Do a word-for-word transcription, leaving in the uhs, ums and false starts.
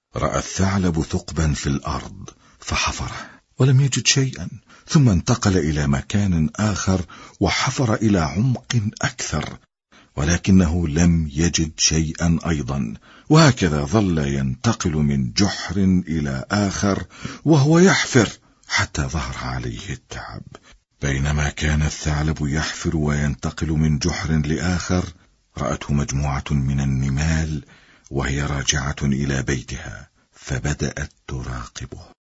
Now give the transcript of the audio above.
رأى الثعلب ثقبا في الأرض فحفره ولم يجد شيئا، ثم انتقل إلى مكان آخر وحفر إلى عمق أكثر ولكنه لم يجد شيئا أيضا، وهكذا ظل ينتقل من جحر إلى آخر وهو يحفر حتى ظهر عليه التعب. بينما كان الثعلب يحفر وينتقل من جحر لآخر، رأته مجموعة من النمال وهي راجعة إلى بيتها، فبدأت تراقبه.